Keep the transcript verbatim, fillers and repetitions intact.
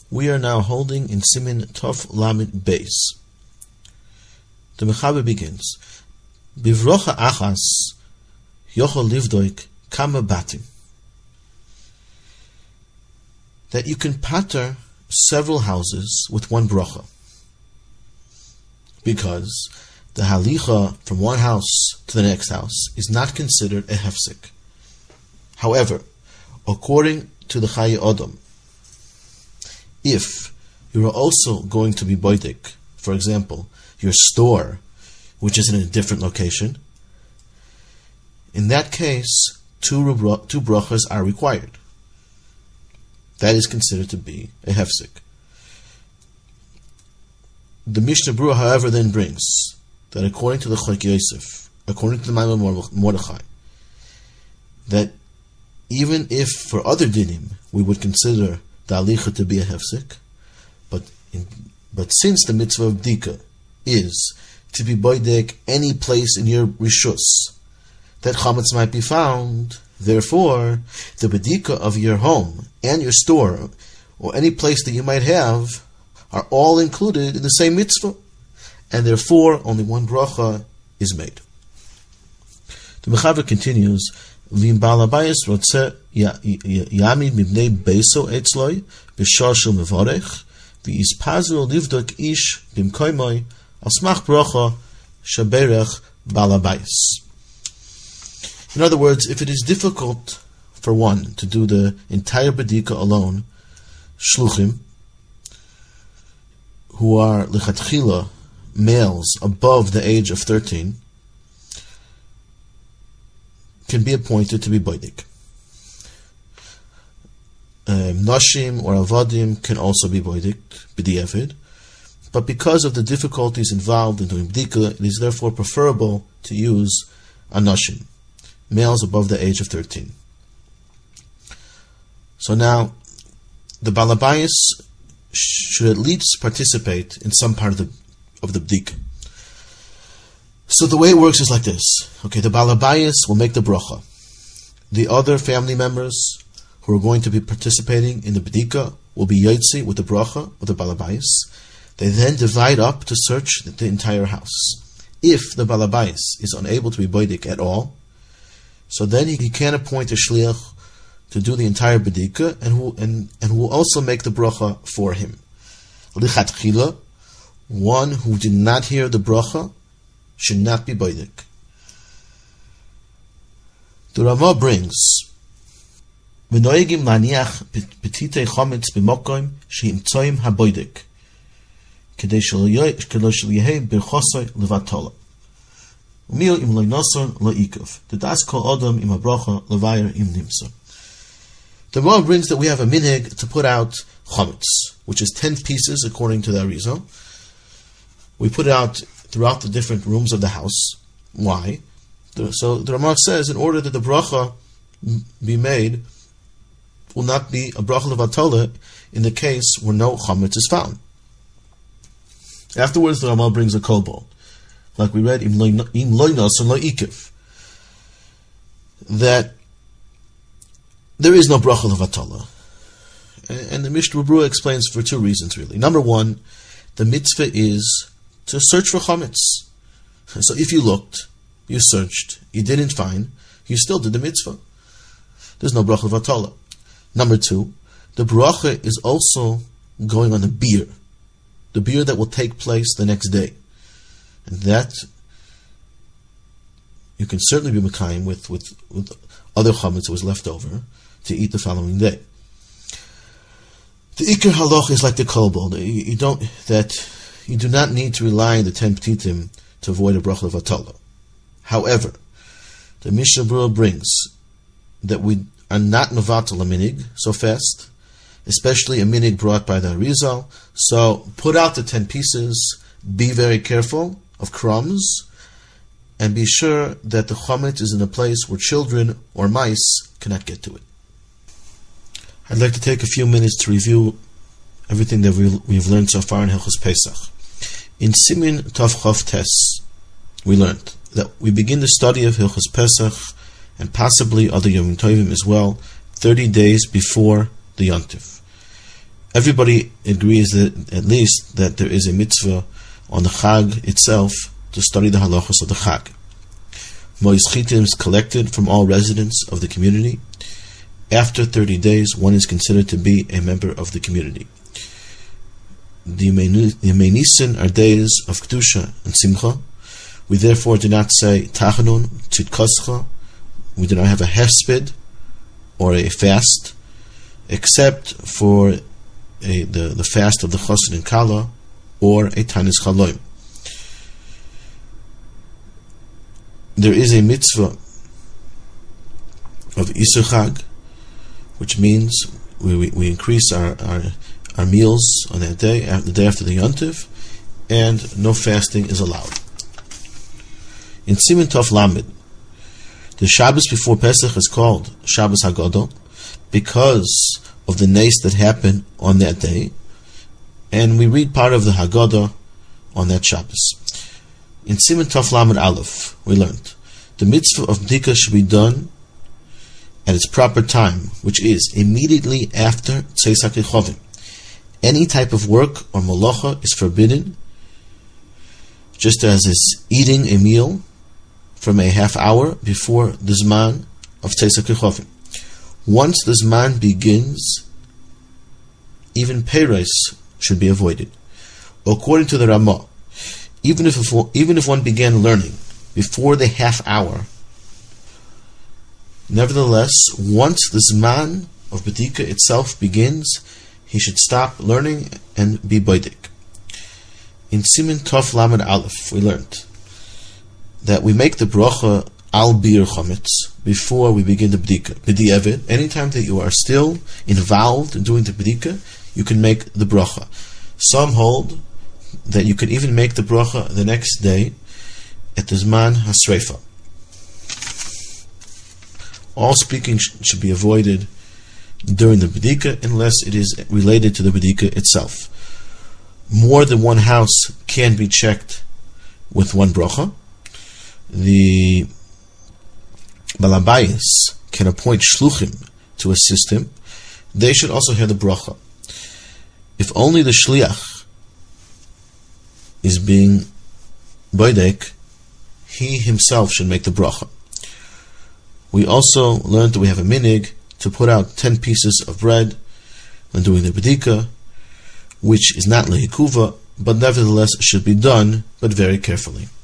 We are now holding in Simin Tov Lamed Beis. The Mechaber begins. Bivrocha achas yochol livdoik kama batim. That you can patter several houses with one brocha. Because the halicha from one house to the next house is not considered a hefsek. However, according to the Chayei Odom, if you are also going to be boidik, for example, your store, which is in a different location, in that case, two, rubro- two brachas are required. That is considered to be a hefsek. The Mishnah Berurah, however, then brings that according to the Chok Yosef, according to the Maimon Mordechai, that even if for other dinim we would consider the alicha to be a hefsek, but in, but since the mitzvah of bdika is to be boidek any place in your rishus that chametz might be found, therefore the bdika of your home and your store or any place that you might have are all included in the same mitzvah, and therefore only one bracha is made. The Mechaber continues. V'im Baal Habayis rotzeh yamid mibnei beiso etzloi b'shar shel mevorech v'yispazru livdok ish b'mkoimoi al smach bracha shaberech Baal Habayis. In other words, if it is difficult for one to do the entire bedika alone, shluchim, who are lichatchila males above the age of thirteen, can be appointed to be boidik. Um, Nashim or Avadim can also be boidik, b'di'evid, but because of the difficulties involved in doing bdika, it is therefore preferable to use Anashim, males above the age of thirteen. So now, the Baal Habayis should at least participate in some part of the of the bdika. So the way it works is like this. Okay, the Baal Habayis will make the bracha. The other family members who are going to be participating in the bdika will be yotzi with the bracha of the Baal Habayis. They then divide up to search the entire house. If the Baal Habayis is unable to be boidik at all, so then he, he can appoint a shliach to do the entire bdika and who and, and who will also make the bracha for him. Lichatchila, one who did not hear the bracha should not be boidik. The Rama brings v'noegim laniach petitei chometz b'mokoim sheimtzoim haboidik kedei shelo yehei birchosoi levatola u'mil im lo nosor lo ikov dedas kol adam im habracha levayer im nimsa. The Rama brings that we have a minhag to put out chometz, which is ten pieces according to the Arizal. We put it out throughout the different rooms of the house. Why? So the Ramah says, in order that the bracha be made, will not be a bracha levatola in the case where no chametz is found. Afterwards, the Ramah brings a kol, like we read, im loy nos and lo ikiv, that there is no bracha levatola. And the Mishnah Berurah explains for two reasons, really. Number one, the mitzvah is to search for chametz. So if you looked, you searched, you didn't find, you still did the mitzvah. There's no bracha v'atola. Number two, the bracha is also going on the beer, the beer that will take place the next day, and that you can certainly be mekayim with with with other chametz that was left over to eat the following day. The ikar halach is like the kolbol. You, you don't that. You do not need to rely on the ten petitim to avoid a bracha v'atola. However, the Mishnah Berurah brings that we are not mevatel a minig so fast, especially a minig brought by the Arizal. So put out the ten pieces, be very careful of crumbs, and be sure that the chametz is in a place where children or mice cannot get to it. I'd like to take a few minutes to review everything that we've learned so far in Hilchos Pesach. In Simin Tov Chof Tes, we learned that we begin the study of Hilchos Pesach and possibly other Yom Tovim as well, thirty days before the Yom Tov. everybody agrees that at least that there is a mitzvah on the Chag itself to study the halachos of the Chag. Mois Chitim is collected from all residents of the community. After thirty days, one is considered to be a member of the community. The Yemei Nisan are days of Kedusha and Simcha. We therefore do not say Tachanun, Tzidkoscha. We do not have a hesped or a fast, except for a, the, the fast of the Chosed and Kala or a Tanis Chaloim. There is a mitzvah of Isur Chag, which means we, we, we increase our, our our meals on that day, the day after the Yontiv, and no fasting is allowed. In Siman Tov Lamed, the Shabbos before Pesach is called Shabbos HaGadol because of the nace that happened on that day, and we read part of the Haggadah on that Shabbos. In Siman Tov Lamed Aleph, we learned the mitzvah of Bdika should be done at its proper time, which is immediately after Tzeis HaKechovim. Any type of work or malacha is forbidden, just as is eating a meal from a half hour before the Zman of Tzeis HaKechovim. Once the Zman begins, even Peiros should be avoided. According to the Ramah, even if even if one began learning before the half hour, nevertheless, once the Zman of B'dika itself begins, he should stop learning and be boidik. In Siman Tov Lamed Aleph, we learned that we make the bracha al bir chometz before we begin the b'dika. B'di'evid, anytime that you are still involved in doing the b'dika, you can make the bracha. Some hold that you can even make the bracha the next day at the Zman HaSreifa. All speaking sh- should be avoided during the B'dika unless it is related to the B'dika itself. More than one house can be checked with one bracha. The Balabayas can appoint shluchim to assist him. They should also hear the bracha. If only the shliach is being boidek, he himself should make the bracha. We also learned that we have a minig to put out ten pieces of bread when doing the B'dika, which is not lehikuva, but nevertheless should be done, but very carefully.